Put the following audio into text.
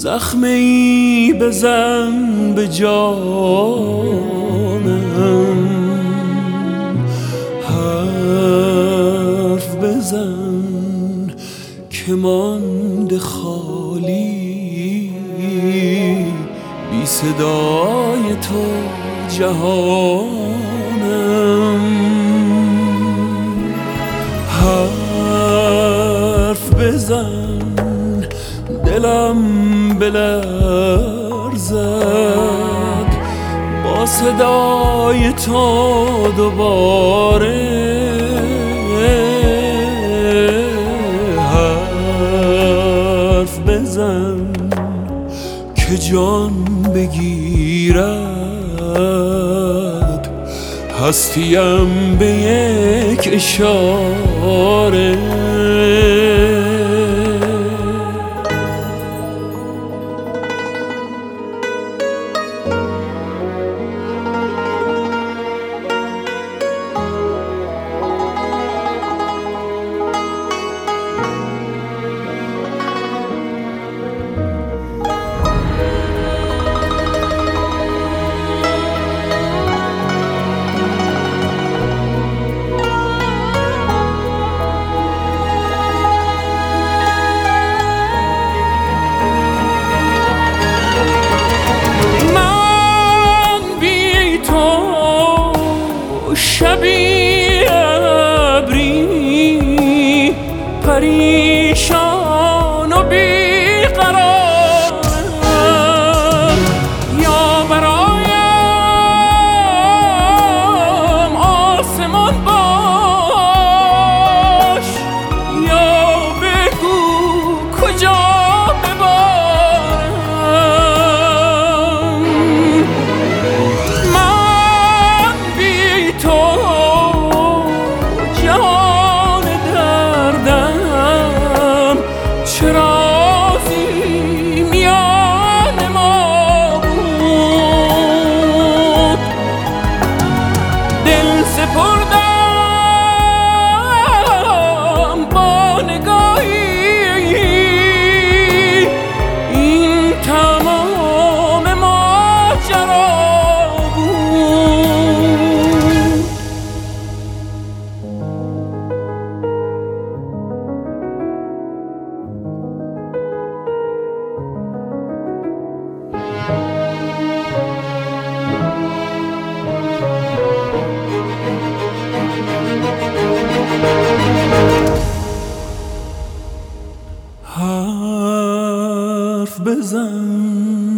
زخمی بزن به جانم، حرف بزن که مانده خالی، بی صدای تو جهانم. حرف بزن دلم بلرزد با صدای تو دوباره. حرف بزن که جان بگیرد هستیم به یک اشاره. شبی ابری پریشان و بیقرارم، یا برایم آسمان باش، یا بگو کجا سپردم با نگاهی این تمام ماجرا بود. حرف بزن